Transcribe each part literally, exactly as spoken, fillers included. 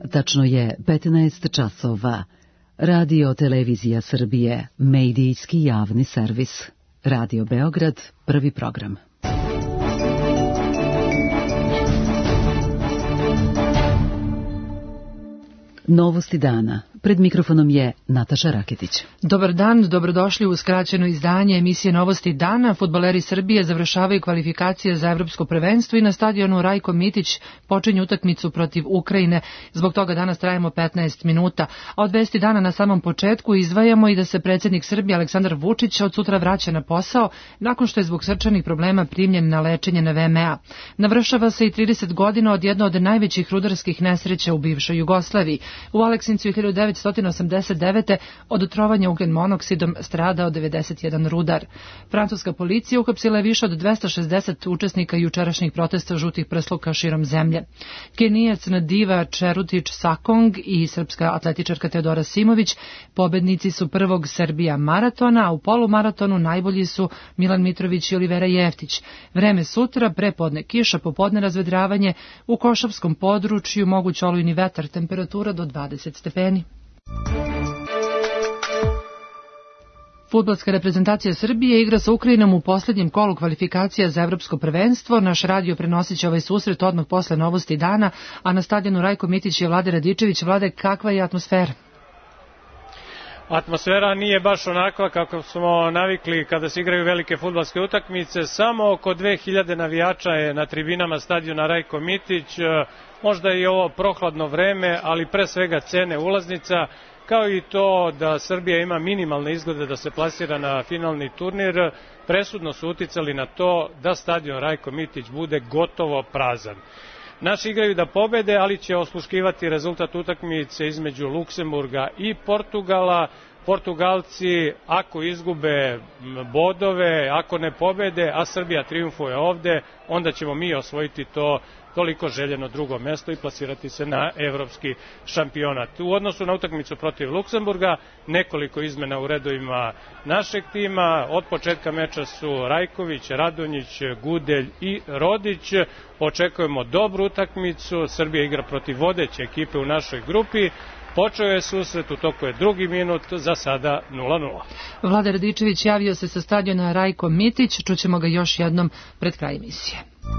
Tačno je petnaest časova. Radio Televizija Srbije, medijski javni servis. Radio Beograd, prvi program. Novosti dana. Pred mikrofonom je Nataša Raketić. Dobar dan, dobrodošli u skraćeno izdanje emisije Novosti dana. Fudbaleri Srbije završavaju kvalifikacije za evropsko prvenstvo i na stadionu Rajko Mitić počinju utakmicu protiv Ukrajine. Zbog toga danas trajamo petnaest minuta. A od vesti dana na samom početku izdvajamo i da se predsjednik Srbije Aleksandar Vučić od sutra vraća na posao nakon što je zbog srčanih problema primljen na lečenje na V M A. Navršava se i trideset godina od jedne od najvećih rudarskih nesreća u bivšoj Jugoslaviji. U Aleksincu je hiljadu devetsto osamdeset devete. od otrovanja ugljen monoksidom stradao devedeset jedan rudar. Francuska policija uhapsila je više od dvesta šezdeset učesnika jučerašnjih protesta žutih prsluka širom zemlje. Kenijac Nadiva Čerutić Sakong i srpska atletičarka Teodora Simović pobednici su prvog Srbija maratona, a u polumaratonu najbolji su Milan Mitrović i Olivera Jeftić. Vreme sutra, prepodne kiša, popodne razvedravanje, u Košavskom području moguć olujni vetar, temperatura do dvadeset stepeni. Fudbalska reprezentacija Srbije igra sa Ukrajinom u posljednjem kolu kvalifikacija za evropsko prvenstvo. Naš radio prenosit će ovaj susret odmah posle Novosti dana, a na stadionu Rajko Mitić je Vlade Radičević. Vlade, kakva je atmosfera? Atmosfera nije baš onakva kako smo navikli kada se igraju velike fudbalske utakmice. Samo oko dve hiljade navijača je na tribinama stadiona Rajko Mitić. Možda je i ovo prohladno vreme, ali pre svega cene ulaznica, kao i to da Srbija ima minimalne izglede da se plasira na finalni turnir, presudno su uticali na to da stadion Rajko Mitić bude gotovo prazan. Naši igraju da pobede, ali će osluškivati rezultat utakmice između Luksemburga i Portugala. Portugalci, ako izgube bodove, ako ne pobede, a Srbija trijumfuje ovde, onda ćemo mi osvojiti to toliko željeno drugo mesto i plasirati se na evropski šampionat. U odnosu na utakmicu protiv Luksemburga, nekoliko izmena u redovima našeg tima. Od početka meča su Rajković, Radonjić, Gudelj i Rodić. Očekujemo dobru utakmicu. Srbija igra protiv vodeće ekipe u našoj grupi. Počeo je susret, u toku je drugi minut, za sada nula nula. Vlada Radičević javio se sa stadiona Rajko Mitić, čućemo ga još jednom pred kraj emisije.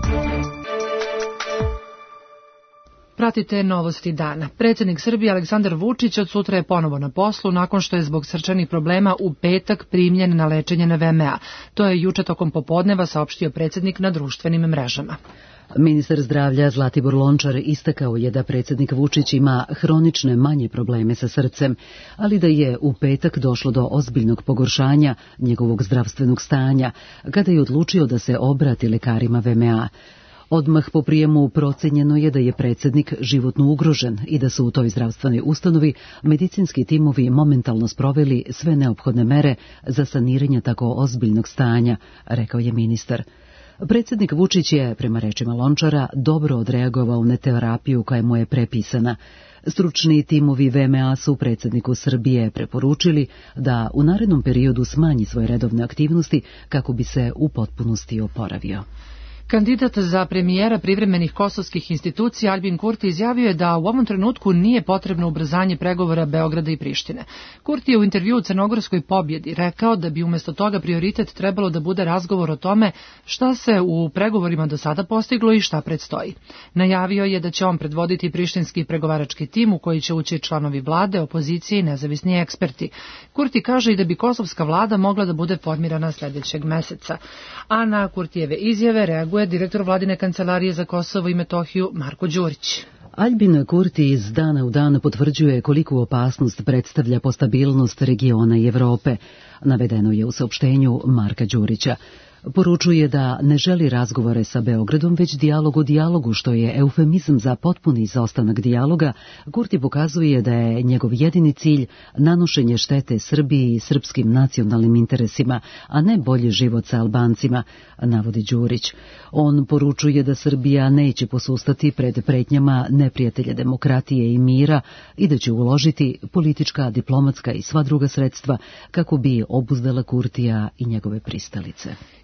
Pratite Novosti dana. Predsjednik Srbije Aleksandar Vučić od sutra je ponovo na poslu nakon što je zbog srčanih problema u petak primljen na lečenje na V M A. To je juče tokom popodneva saopštio predsjednik na društvenim mrežama. Ministar zdravlja Zlatibor Lončar istakao je da predsjednik Vučić ima hronične manje probleme sa srcem, ali da je u petak došlo do ozbiljnog pogoršanja njegovog zdravstvenog stanja, kada je odlučio da se obrati lekarima V M A. Odmah po prijemu procenjeno je da je predsjednik životno ugrožen i da su u toj zdravstvenoj ustanovi medicinski timovi momentalno sproveli sve neophodne mere za saniranje tako ozbiljnog stanja, rekao je ministar. Predsjednik Vučić je, prema rečima Lončara, dobro odreagovao na terapiju koja mu je prepisana. Stručni timovi V M A su predsjedniku Srbije preporučili da u narednom periodu smanji svoje redovne aktivnosti kako bi se u potpunosti oporavio. Kandidat za premijera privremenih kosovskih institucija Aljbin Kurti izjavio je da u ovom trenutku nije potrebno ubrzanje pregovora Beograda i Prištine. Kurti je u intervjuu u Crnogorskoj pobjedi rekao da bi umjesto toga prioritet trebalo da bude razgovor o tome šta se u pregovorima do sada postiglo i šta predstoji. Najavio je da će on predvoditi prištinski pregovarački tim u koji će ući članovi vlade, opozicije i nezavisni eksperti. Kurti kaže i da bi kosovska vlada mogla da bude formirana sljedećeg meseca. A na Kurtijeve izjave reaguje direktor vladine kancelarije za Kosovo i Metohiju Marko Đurić. Aljbin Kurti iz dana u dan potvrđuje koliku opasnost predstavlja po stabilnost regiona i Evrope, navedeno je u saopštenju Marka Đurića. Poručuje da ne želi razgovore sa Beogradom, već dijalog u dijalogu, što je eufemizam za potpuni izostanak dijaloga. Kurti pokazuje da je njegov jedini cilj nanošenje štete Srbiji i srpskim nacionalnim interesima, a ne bolji život sa Albancima, navodi Đurić. On poručuje da Srbija neće posustati pred pretnjama neprijatelja demokratije i mira i da će uložiti politička, diplomatska i sva druga sredstva kako bi obuzdala Kurtija i njegove pristalice.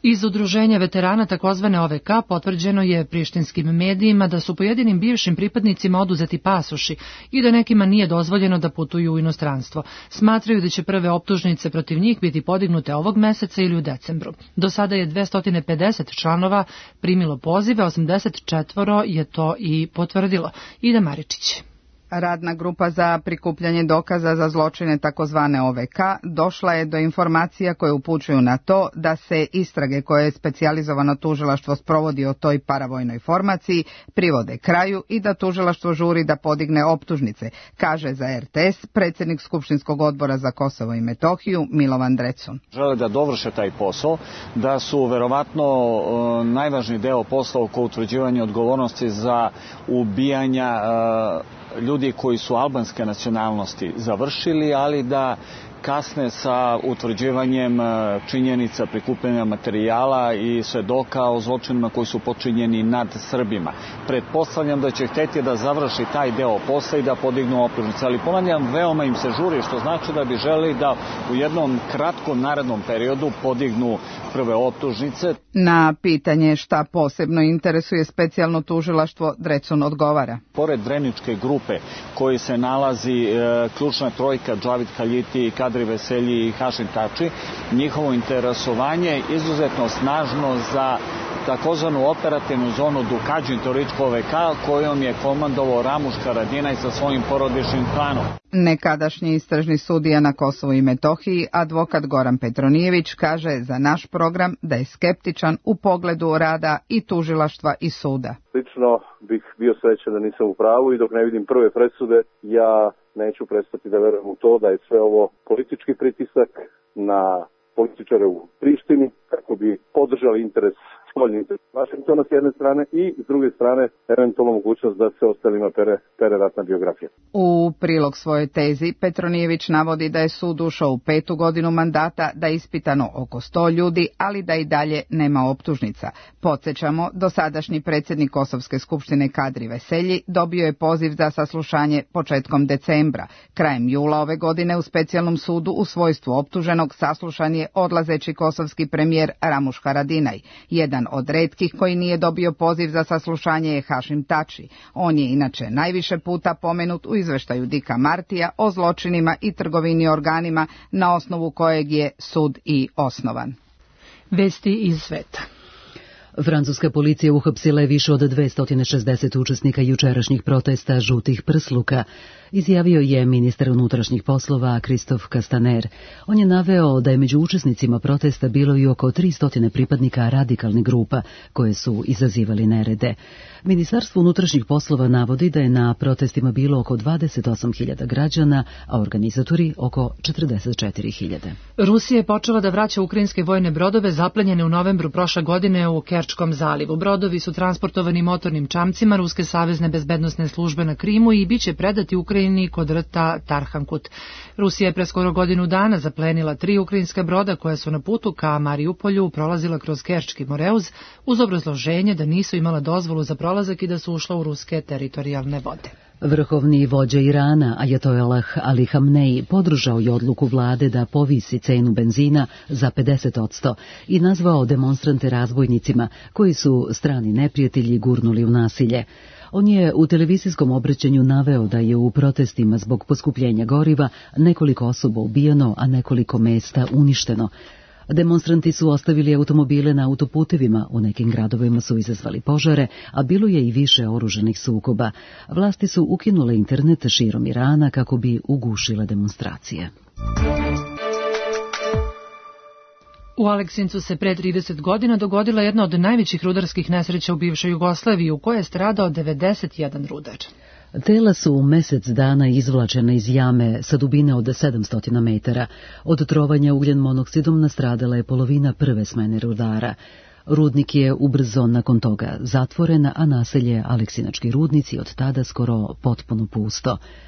Iz udruženja veterana takozvane O V K potvrđeno je prištinskim medijima da su pojedinim bivšim pripadnicima oduzeti pasoši i da nekima nije dozvoljeno da putuju u inostranstvo. Smatraju da će prve optužnice protiv njih biti podignute ovog meseca ili u decembru. Do sada je dvesta pedeset članova primilo pozive, osamdeset četiri je to i potvrdilo. Ida Maričić. Radna grupa za prikupljanje dokaza za zločine takozvane O V K došla je do informacija koje upućuju na to da se istrage koje je specijalizovano tužilaštvo sprovodi o toj paravojnoj formaciji privode kraju i da tužilaštvo žuri da podigne optužnice, kaže za R T S predsjednik Skupštinskog odbora za Kosovo i Metohiju Milovan Drecun. Žele da dovrše taj posao, da su verovatno uh, najvažniji deo posla oko utvrđivanja odgovornosti za ubijanja uh, ljudi koji su albanske nacionalnosti završili, ali da kasne sa utvrđivanjem činjenica, prikupljanja materijala i svedoka o zločinima koji su počinjeni nad Srbima. Pretpostavljam da će hteti da završi taj deo posla i da podignu optužnice, ali ponavljam, veoma im se žuri, što znači da bi želi da u jednom kratkom narednom periodu podignu prve optužnice. Na pitanje šta posebno interesuje specijalno tužilaštvo, Drecun odgovara. Pored Dreničke grupe koji se nalazi e, ključna trojka Džavid Haljiti, Kadri Veselji i Hašim Tači, njihovo interesovanje izuzetno snažno za takozvanu operativnu zonu Dukađin Toričko O V K kojom je komandovao Ramuš Haradinaj sa svojim porodičnim klanom. Nekadašnji istražni sudija na Kosovu i Metohiji, advokat Goran Petronijević, kaže za naš program da je skeptičan u pogledu rada i tužilaštva i suda. Lično bih bio srećan da nisam u pravu i dok ne vidim prve presude, ja neću prestati da verujem u to da je sve ovo politički pritisak na političare u Prištini kako bi podržali interes spoljni interes Vašingtona s jedne strane i s druge strane eventualno mogućnost da se ostalima pere, pere ratna biografija. U prilog svojoj tezi Petronijević navodi da je sud ušao u petu godinu mandata, da je ispitano oko sto ljudi, ali da i dalje nema optužnica. Podsjećamo, dosadašnji predsjednik Kosovske skupštine Kadri Veselji dobio je poziv za saslušanje početkom decembra. Krajem jula ove godine u specijalnom sudu u svojstvu optuženog saslušan je odlazeći kosovski premijer Ramuš Haradinaj. Jedan od retkih koji nije dobio poziv za saslušanje je Hašim Tači. On je inače najviše puta pomenut u izveštaju Dika Martija o zločinima i trgovini organima, na osnovu kojeg je sud i osnovan. Vesti iz sveta. Francuska policija uhapsila je više od dvesta šezdeset učesnika jučerašnjih protesta žutih prsluka, izjavio je ministar unutrašnjih poslova Kristof Kastaner. On je naveo da je među učesnicima protesta bilo i oko tristo pripadnika radikalnih grupa koje su izazivali nerede. Ministarstvo unutrašnjih poslova navodi da je na protestima bilo oko dvadeset osam hiljada građana, a organizatori oko četrdeset četiri hiljade. Rusija je počela da vraća ukrajinske vojne brodove zaplenjene u novembru prošle godine u Kerčkom zalivu. Brodovi su transportovani motornim čamcima Ruske savezne bezbednosne službe na Krimu i biće predati Ukrajini kod rta Tarhankut. Rusija je pre skoro godinu dana zaplenila tri ukrajinska broda koja su na putu ka Mariupolju prolazila kroz Kerčki Moreuz uz obrazloženje da nisu imala dozvolu za prolazak i da su ušla u ruske teritorijalne vode. Vrhovni vođa Irana, Ajatolah Ali Hamnej, podržao je odluku vlade da povisi cenu benzina za pedeset posto i nazvao demonstrante razbojnicima koji su strani neprijatelji gurnuli u nasilje. On je u televizijskom obraćanju naveo da je u protestima zbog poskupljenja goriva nekoliko osoba ubijeno, a nekoliko mesta uništeno. Demonstranti su ostavili automobile na autoputevima, u nekim gradovima su izazvali požare, a bilo je i više oružanih sukoba. Vlasti su ukinule internet širom Irana kako bi ugušile demonstracije. U Aleksincu se pre trideset godina dogodila jedna od najvećih rudarskih nesreća u bivšoj Jugoslaviji, u kojoj je stradao devedeset jedan rudar. Tela su u mesec dana izvlačena iz jame sa dubine od sedamsto metara. Od trovanja ugljen monoksidom nastradala je polovina prve smene rudara. Rudnik je ubrzo nakon toga zatvoren, a naselje Aleksinački rudnici od tada skoro potpuno pusto.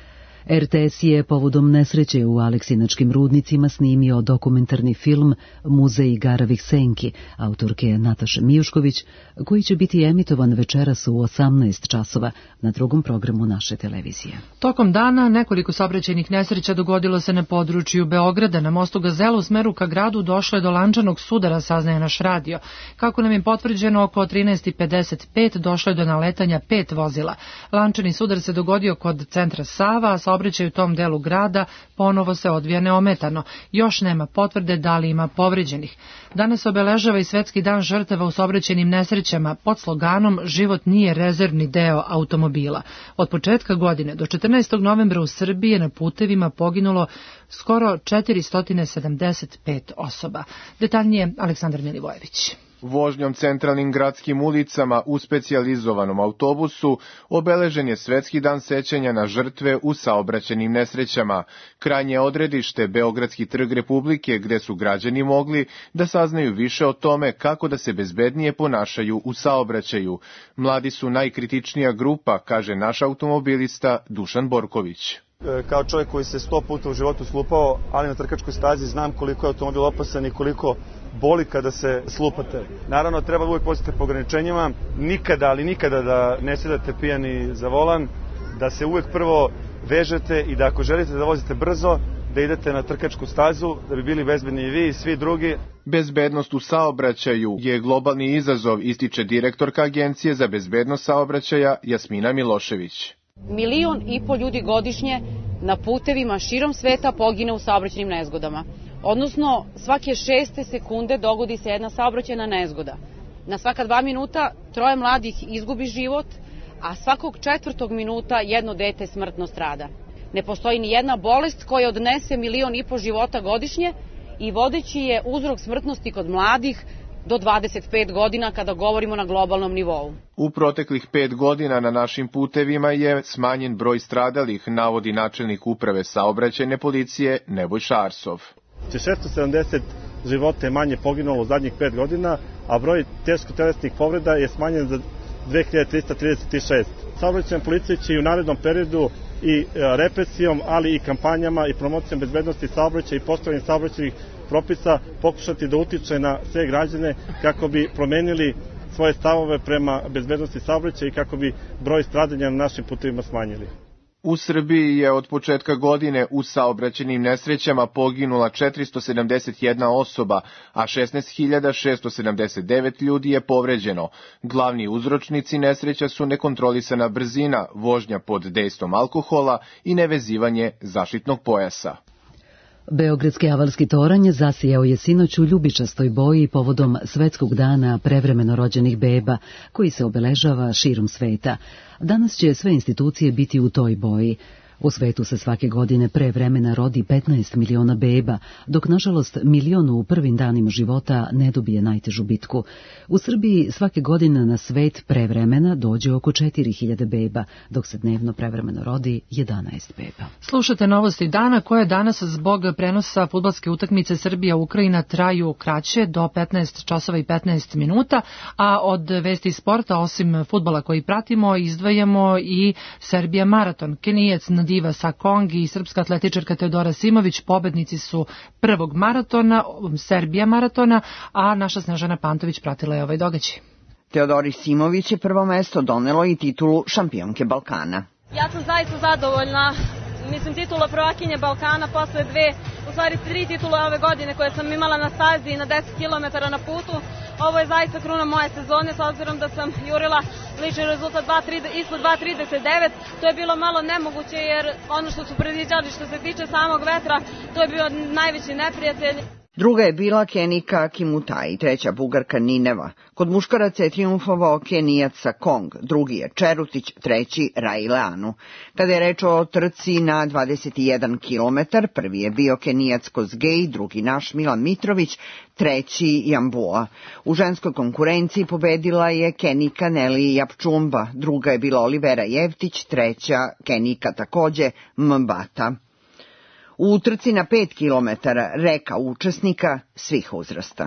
er te es je povodom nesreće u Aleksinačkim rudnicima snimio dokumentarni film Muzej garavih senki autorke Nataše Mijušković, koji će biti emitovan večeras u osamnaest časova na drugom programu naše televizije. Tokom dana nekoliko saobraćajnih nesreća dogodilo se na području Beograda. Na mostu Gazela u smeru ka gradu došlo je do lančanog sudara, saznaje naš radio. Kako nam je potvrđeno, oko trinaest i pedeset pet došlo je do naletanja pet vozila. Lančani sudar se dogodio kod centra Sava, a saobraćaj u tom delu grada ponovo se odvija neometano. Još nema potvrde da li ima povređenih. Danas obeležava i Svetski dan žrtava u saobraćajnim nesrećama pod sloganom "Život nije rezervni deo automobila". Od početka godine do četrnaestog novembra u Srbiji je na putevima poginulo skoro četiristo sedamdeset pet osoba. Detaljnije Aleksandar Milivojević. Vožnjom centralnim gradskim ulicama u specijalizovanom autobusu obeležen je Svetski dan sećanja na žrtve u saobraćajnim nesrećama. Krajnje odredište Beogradski trg Republike, gde su građani mogli da saznaju više o tome kako da se bezbednije ponašaju u saobraćaju. Mladi su najkritičnija grupa, kaže naš automobilista Dušan Borković. Kao čovjek koji se sto puta u životu slupao, ali na trkačkoj stazi znam koliko je automobil opasan i koliko boli kada se slupate. Naravno, treba uvijek voziti po ograničenjima, nikada, ali nikada da ne sedate pijani za volan, da se uvijek prvo vežete i da ako želite da vozite brzo, da idete na trkačku stazu, da bi bili bezbedni i vi i svi drugi. Bezbednost u saobraćaju je globalni izazov, ističe direktorka Agencije za bezbednost saobraćaja Jasmina Milošević. Milion i po ljudi godišnje na putevima širom sveta pogine u saobraćajnim nezgodama. Odnosno, svake šeste sekunde dogodi se jedna saobraćajna nezgoda. Na svaka dva minuta troje mladih izgubi život, a svakog četvrtog minuta jedno dete smrtno strada. Ne postoji ni jedna bolest koja odnese milion i po života godišnje i vodeći je uzrok smrtnosti kod mladih do dvadeset pet godina kada govorimo na globalnom nivou. U proteklih pet godina na našim putevima je smanjen broj stradalih, navodi načelnik uprave saobraćajne policije Nebojša Arsov. šesto sedamdeset života je manje poginulo u zadnjih pet godina, a broj teško telesnih povreda je smanjen za dve hiljade trista trideset šest. Saobraćajna policija će i u narednom periodu i represijom, ali i kampanjama i promocijom bezbednosti saobraćaja i poštovanjem saobraćajnih propisa pokušati da utiče na sve građane kako bi promenili svoje stavove prema bezbednosti saobraćaja i kako bi broj stradanja na našim putevima smanjili. U Srbiji je od početka godine u saobraćajnim nesrećama poginula četiristo sedamdeset jedna osoba, a šesnaest hiljada šesto sedamdeset devet ljudi je povređeno. Glavni uzročnici nesreća su nekontrolisana brzina, vožnja pod dejstvom alkohola i nevezivanje zaštitnog pojasa. Beogradski avalski toranj zasijao je sinoć u ljubičastoj boji povodom Svetskog dana prevremeno rođenih beba, koji se obeležava širom sveta. Danas će sve institucije biti u toj boji. U svetu se svake godine pre vremena rodi petnaest miliona beba, dok nažalost milion u prvim danima života ne dobije najtežu bitku. U Srbiji svake godine na svet pre vremena dođe oko četiri hiljade beba, dok se dnevno prevremeno rodi jedanaest beba. Slušate novosti dana koje danas zbog prenosa fudbalske utakmice Srbija-Ukrajina traju kraće do petnaest časova i petnaest minuta, a od vesti sporta osim fudbala koji pratimo izdvajamo i Serbija maraton. Kenijac Nadiva Sakong i srpska atletičarka Teodora Simović pobednici su prvog maratona, Serbija maratona, a naša Snežana Pantović pratila je ovaj događaj. Teodori Simović je prvo mesto donelo i titulu šampionke Balkana. Ja sam zaista zadovoljna. Mislim, titula prvakinje Balkana posle dve, u stvari tri titule ove godine koje sam imala na stazi i na deset kilometara na putu. Ovo je zaista kruna moje sezone, s obzirom da sam jurila lični rezultat ispod dva trideset devet. To je bilo malo nemoguće jer ono što su predviđali što se tiče samog vetra, to je bio najveći neprijatelj. Druga je bila Kenika Kimutai, treća Bugarka Nineva. Kod muškaraca je triumfovao Kenijac Sakong, drugi je Čerutić, treći Raileanu. Kada je reč o trci na dvadeset jedan kilometar, prvi je bio Kenijac Kozgej, drugi naš Milan Mitrović, treći Jambua. U ženskoj konkurenciji pobedila je Kenika Neli Japčumba, druga je bila Olivera Jevtić, treća Kenika takođe Mbata. U utrci na pet kilometara reka učesnika svih uzrasta.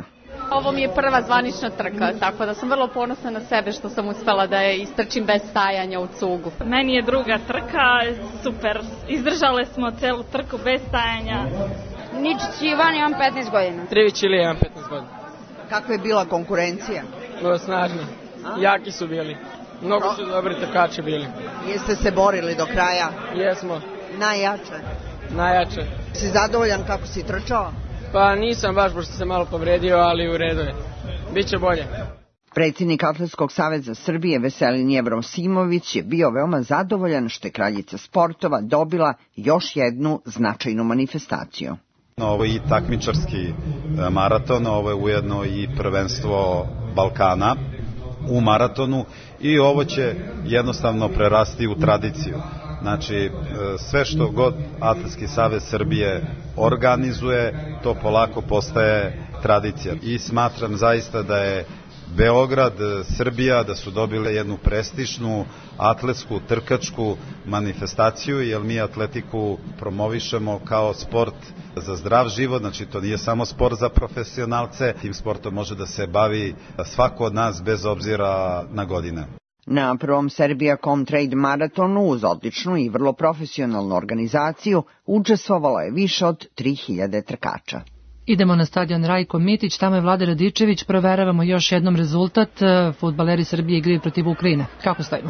Ovo mi je prva zvanična trka, tako da sam vrlo ponosna na sebe što sam uspela da je istrčim bez stajanja u cugu. Meni je druga trka, super. Izdržale smo celu trku bez stajanja. Ničić Ivan, imam petnaest godina. Trivić Ilija, imam petnaest godina. Kakva je bila konkurencija? Bilo snažno. Jaki su bili. Mnogo su dobri trkači bili. Jeste se borili do kraja? Jesmo. Najjače? Najjače. Si zadovoljan kako si trčao? Pa nisam baš, pošto se malo povredio, ali u redu je. Biće bolje. Predsjednik Atletskog saveza Srbije Veselin Jevrosimović je bio veoma zadovoljan što je kraljica sportova dobila još jednu značajnu manifestaciju. Ovo je i takmičarski maraton, ovo je ujedno i prvenstvo Balkana u maratonu i ovo će jednostavno prerasti u tradiciju. Znači, sve što god Atletski savez Srbije organizuje, to polako postaje tradicija. I smatram zaista da je Beograd, Srbija, da su dobile jednu prestižnu atletsku, trkačku manifestaciju, jer mi atletiku promovišemo kao sport za zdrav život, znači to nije samo sport za profesionalce, tim sportom može da se bavi svako od nas bez obzira na godine. Na prvom Serbia Comtrade maratonu uz odličnu i vrlo profesionalnu organizaciju učestvovalo je više od tri hiljade trkača. Idemo na stadion Rajko Mitić, tamo je Vlada Radičević, proveravamo još jednom rezultat. Fudbaleri Srbije igraju protiv Ukrajine. Kako stojimo?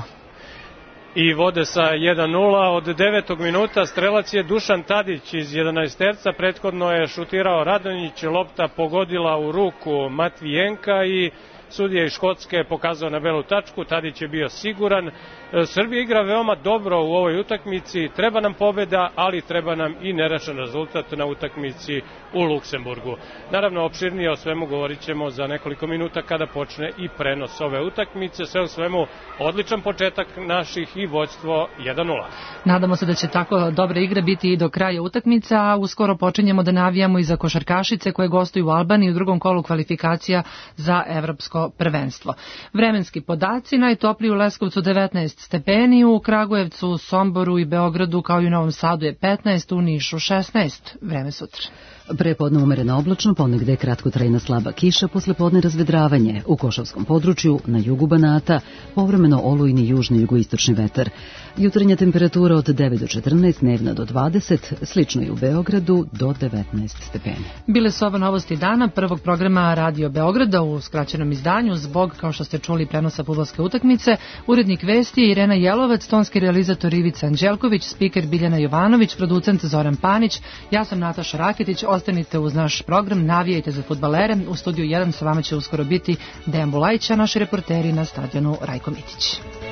I vode sa jedan nula od devetog minuta. Strelac je Dušan Tadić iz jedanaesterca, prethodno je šutirao Radonjić, lopta pogodila u ruku Matvijenka i sudija iz Škotske je pokazao na belu tačku, Tadić je bio siguran. Srbija igra veoma dobro u ovoj utakmici, treba nam pobeda, ali treba nam i nerešen rezultat na utakmici u Luksemburgu. Naravno, opširnije o svemu govorit ćemo za nekoliko minuta kada počne i prenos ove utakmice. Sve u svemu, odličan početak naših i vođstvo jedan nula. Nadamo se da će tako dobra igra biti i do kraja utakmica, a uskoro počinjemo da navijamo i za košarkašice koje gostuju u Albaniji u drugom kolu kvalifikacija za evropsko prvenstvo. Vremenski podaci: najtopliji u Leskovcu devetnaest stepeni, u Kragujevcu, Somboru i Beogradu kao i u Novom Sadu je petnaest, u Nišu šesnaest. Vreme sutra. Prepodne umereno oblačno, ponegde kratkotrajna slaba kiša, poslepodne razvedravanje. U Košavskom području, na jugu Banata, povremeno olujni južni jugoistočni vetar. Jutarnja temperatura od devet do četrnaest, dnevna do dvadeset, slično i u Beogradu do devetnaest stepeni. Bile su ovo novosti dana prvog programa Radio Beograda u skraćenom izdanju zbog, kao što ste čuli, prenosa fudbalske utakmice. Urednik vesti je Irena Jelovac, tonski realizator Ivica Anđelković, spiker Biljana Jovanović, producent Zoran Panić, ja sam Nataša Raketić. Ostanite uz naš program, navijajte za fudbalere. U studiju jedan sa vama će uskoro biti Dejan Bulajić, a naši reporteri na stadionu Rajko Mitić.